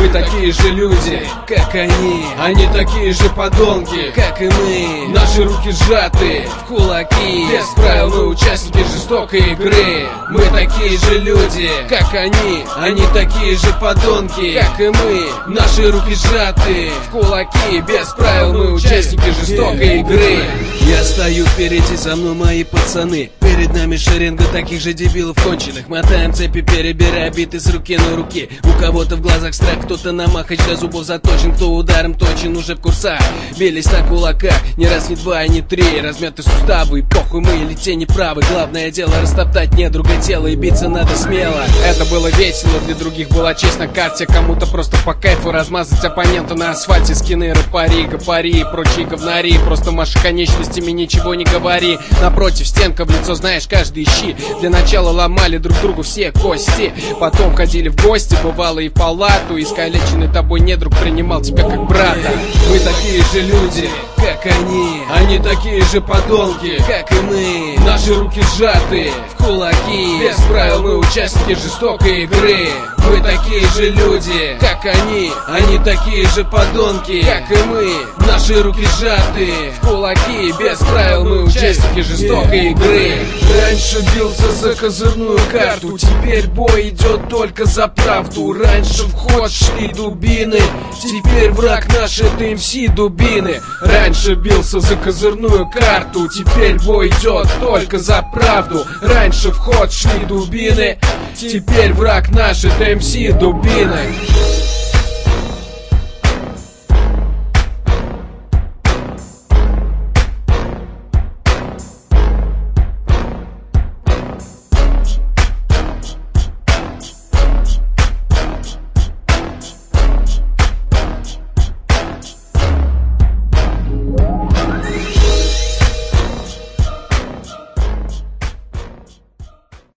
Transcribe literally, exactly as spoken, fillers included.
Мы такие же люди, как они. Они такие же подонки, как и мы. Наши руки сжаты в кулаки. Без правил мы участники жестокой игры. Мы такие же люди, как они. Они такие же подонки, как и мы. Наши руки сжаты в кулаки. Без правил мы участники жестокой игры. Я стою впереди, за мной мои пацаны. Перед нами шеренга таких же дебилов конченых. Мотаем цепи, перебирая биты с руки на руки. У кого-то в глазах страх, кто-то на махач до зубов заточен. Кто ударом точен, уже в курсах. Бились на кулаках, не раз, не два, и не три. Размяты суставы, и похуй мы или те неправы. Главное дело растоптать недруга тела, и биться надо смело. Это было весело, для других была честь на карте. Кому-то просто по кайфу размазать оппонента на асфальте. Скины, рэпари, гапари и прочие говнари. Просто маши конечностями, ничего не говори. Напротив, стенка в лицо, знаешь, каждый ищи. Для начала ломали друг другу все кости. Потом ходили в гости, бывало и в палату. Искалеченный тобой недруг принимал тебя как брата. Мы такие же люди, как они. Они такие же подонки, как и мы. Наши руки сжаты в кулаки. Без правил мы участники жестокой игры. Мы такие же люди, как они. Они такие же подонки, как и мы. Наши руки сжаты в кулаки. Без правил мы участники жестокой игры. Раньше бился за козырную карту, теперь бой идет только за правду. Раньше в ход шли дубины, теперь враг наш это эм си дубины. Раньше бился за козырную карту, теперь бой идет только за правду. Раньше в ход шли дубины, теперь враг наш это эм си дубины.